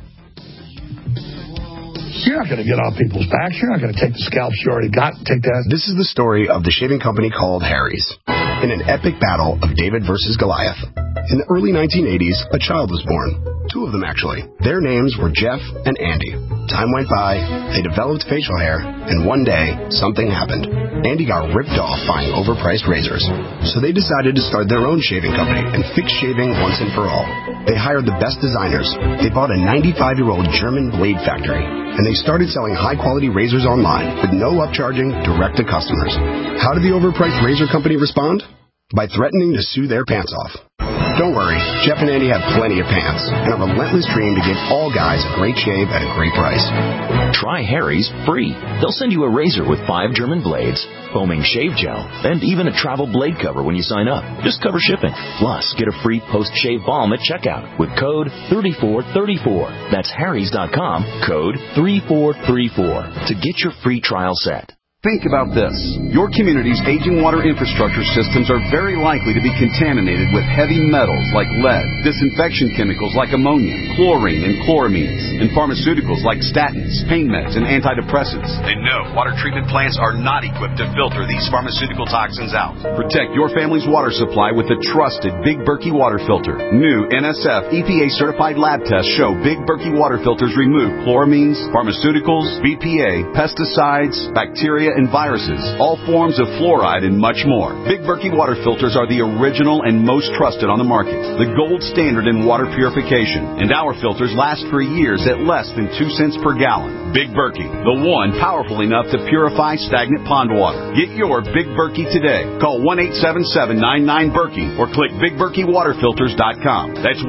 you're not going to get off people's backs. You're not going to take the scalps you already got and take that. This is the story of the shaving company called Harry's. In an epic battle of David versus Goliath. In the early 1980s, a child was born. 2 of them, actually. Their names were Jeff and Andy. Time went by, they developed facial hair, and one day, something happened. Andy got ripped off buying overpriced razors. So they decided to start their own shaving company and fix shaving once and for all. They hired the best designers. They bought a 95-year-old German blade factory. And they started selling high-quality razors online with no upcharging, direct to customers. How did the overpriced razor company respond? By threatening to sue their pants off. Don't worry, Jeff and Andy have plenty of pants and a relentless dream to give all guys a great shave at a great price. Try Harry's free. They'll send you a razor with 5 German blades, foaming shave gel, and even a travel blade cover when you sign up. Just cover shipping. Plus, get a free post-shave balm at checkout with code 3434. That's harrys.com, code 3434 to get your free trial set. Think about this. Your community's aging water infrastructure systems are very likely to be contaminated with heavy metals like lead, disinfection chemicals like ammonia, chlorine and chloramines, and pharmaceuticals like statins, pain meds, and antidepressants. And no, water treatment plants are not equipped to filter these pharmaceutical toxins out. Protect your family's water supply with the trusted Big Berkey water filter. New NSF EPA-certified lab tests show Big Berkey water filters remove chloramines, pharmaceuticals, BPA, pesticides, bacteria, and viruses, all forms of fluoride, and much more. Big Berkey water filters are the original and most trusted on the market, the gold standard in water purification, and our filters last for years at less than 2 cents per gallon. Big Berkey, the one powerful enough to purify stagnant pond water. Get your Big Berkey today. Call 1-877-99-BERKEY or click BigBerkeyWaterFilters.com. That's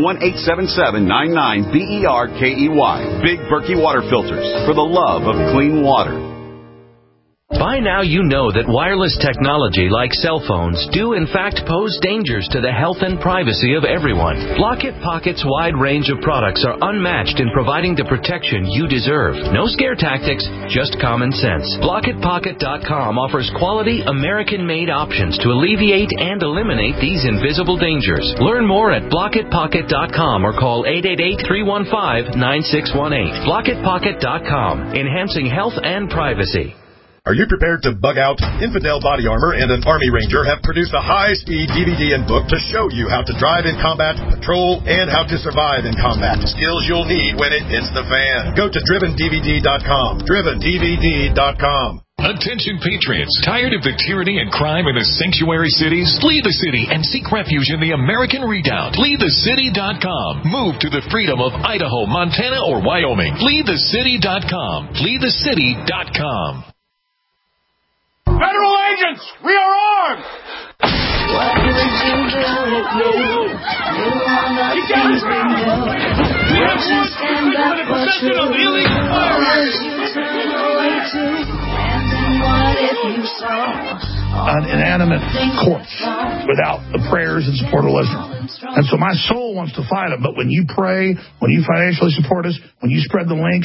1-877-99-BERKEY. Big Berkey Water Filters, for the love of clean water. By now you know that wireless technology like cell phones do in fact pose dangers to the health and privacy of everyone. Block-It Pocket's wide range of products are unmatched in providing the protection you deserve. No scare tactics, just common sense. BlockItPocket.com offers quality American-made options to alleviate and eliminate these invisible dangers. Learn more at BlockItPocket.com or call 888-315-9618. BlockItPocket.com, enhancing health and privacy. Are you prepared to bug out? Infidel Body Armor and an Army Ranger have produced a high-speed DVD and book to show you how to drive in combat, patrol, and how to survive in combat. Skills you'll need when it hits the fan. Go to DrivenDVD.com. DrivenDVD.com. Attention patriots, tired of the tyranny and crime in the sanctuary cities? Flee the city and seek refuge in the American Redoubt. FleeTheCity.com. Move to the freedom of Idaho, Montana, or Wyoming. FleeTheCity.com. FleeTheCity.com. Federal agents, we are armed! What would you do if you want the things we do? Would you stand up for truth? Or would you turn away too? And then what if you saw an inanimate corpse without the prayers and support of listeners? And so my soul wants to fight them, but when you pray, when you financially support us, when you spread the links,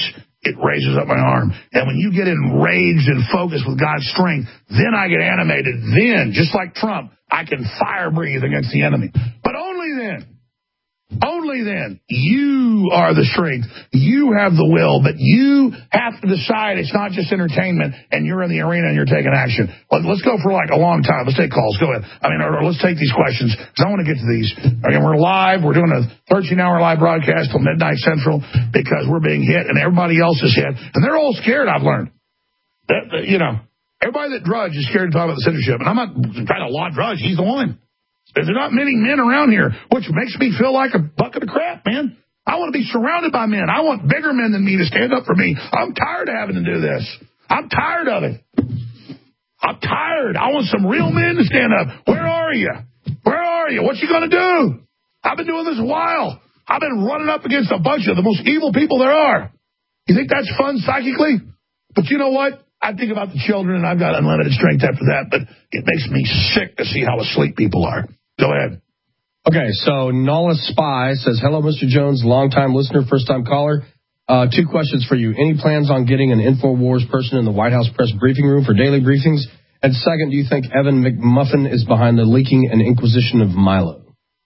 it raises up my arm. And when you get enraged and focused with God's strength, then I get animated. Then, just like Trump, I can fire breathe against the enemy. But only then. Only then. You are the strength. You have the will, but you have to decide it's not just entertainment and you're in the arena and you're taking action. Let's go for like a long time. Let's take calls. Go ahead. Or let's take these questions because I want to get to these. Again, we're live. We're doing a 13-hour live broadcast till midnight Central because we're being hit and everybody else is hit. And they're all scared, I've learned. Everybody that Drudge is scared to talk about the censorship. And I'm not trying to laud Drudge. He's the one. There's not many men around here, which makes me feel like a bucket of crap, man. I want to be surrounded by men. I want bigger men than me to stand up for me. I'm tired of having to do this. I'm tired of it. I'm tired. I want some real men to stand up. Where are you? Where are you? What you going to do? I've been doing this a while. I've been running up against a bunch of the most evil people there are. You think that's fun psychically? But you know what? I think about the children, and I've got unlimited strength after that, but it makes me sick to see how asleep people are. Go ahead. Okay, so Nala Spy says, hello, Mr. Jones, long-time listener, first-time caller. 2 questions for you. Any plans on getting an InfoWars person in the White House press briefing room for daily briefings? And second, do you think Evan McMuffin is behind the leaking and inquisition of Milo?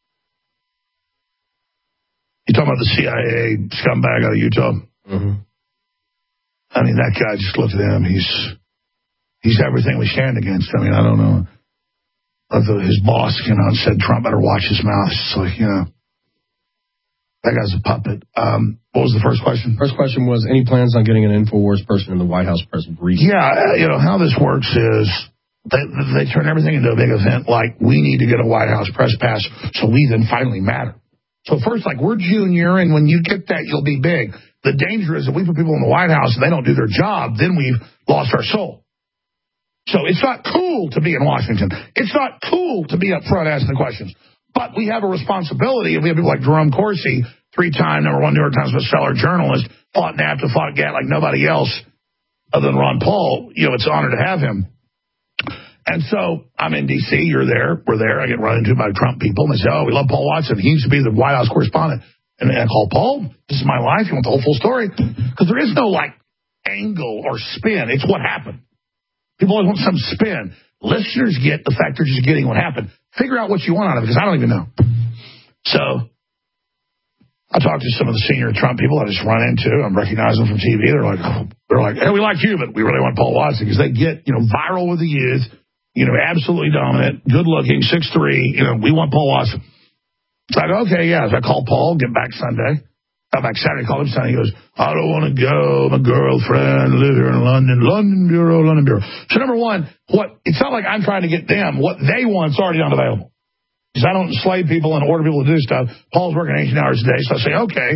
You talking about the CIA scumbag out of Utah? Mm-hmm. I mean, that guy, just look at him. He's everything we stand against. I mean, I don't know. His boss came out and said Trump better watch his mouth. It's like, that guy's a puppet. What was the first question? First question was, any plans on getting an InfoWars person in the White House press briefing? Yeah, how this works is they turn everything into a big event like we need to get a White House press pass so we then finally matter. So first, like, we're junior, and when you get that, you'll be big. The danger is that we put people in the White House and they don't do their job, then we've lost our soul. So it's not cool to be in Washington. It's not cool to be up front asking the questions. But we have a responsibility, and we have people like Jerome Corsi, 3-time #1 New York Times bestseller journalist, fought NAFTA, fought GATT like nobody else other than Ron Paul. It's an honor to have him. And so I'm in D.C., you're there, we're there. I get run into by Trump people, and they say, we love Paul Watson. He used to be the White House correspondent. And I call Paul, this is my life, you want the whole full story? Because there is no, angle or spin. It's what happened. People always want some spin. Listeners get the fact they're just getting what happened. Figure out what you want out of it, because I don't even know. So I talked to some of the senior Trump people I just run into. I recognize them from TV. They're like, hey, we like you, but we really want Paul Watson, because they get, viral with the youth, absolutely dominant, good looking, 6'3", we want Paul Watson. So I go, okay, yeah. So I call Paul, get back Sunday. Got back Saturday, called him Sunday. He goes, I don't want to go. My girlfriend live here in London. London Bureau. So number one, it's not like I'm trying to get them. What they want's already unavailable. Because I don't enslave people and order people to do stuff. Paul's working 18 hours a day. So I say, okay.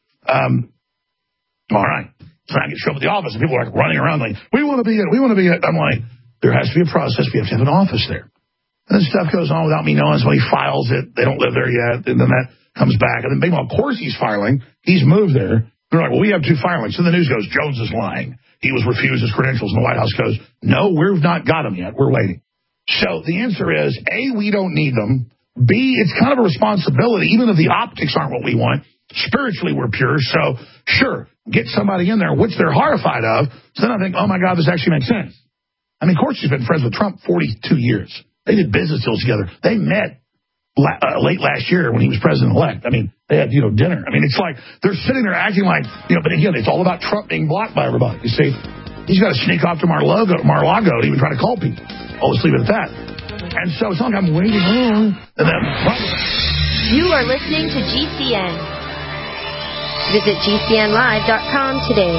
All right. So I get show up at the office, and people are running around like, we want to be it. We want to be it. I'm like, there has to be a process. We have to have an office there. And then stuff goes on without me knowing. Somebody files it. They don't live there yet. And then that comes back. And then meanwhile, of course he's filing. He's moved there. They're like, well, we have 2 filings. So the news goes, Jones is lying. He was refused his credentials. And the White House goes, no, we've not got them yet. We're waiting. So the answer is, A, we don't need them. B, it's kind of a responsibility, even if the optics aren't what we want. Spiritually, we're pure. So, sure, get somebody in there, which they're horrified of. So then I think, oh, my God, this actually makes sense. I mean, of course, she's been friends with Trump 42 years. They did business deals together. They met late last year when he was president-elect. I mean, they had, dinner. I mean, it's like they're sitting there acting like, but again, it's all about Trump being blocked by everybody. You see, he's got to sneak off to Mar-a-Lago to even try to call people. I'll just leave it at that. And so it's not like I'm waiting around. And then, you are listening to GCN. Visit GCNlive.com today.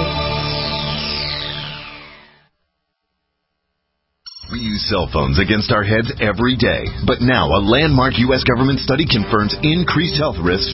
We use cell phones against our heads every day. But now a landmark U.S. government study confirms increased health risks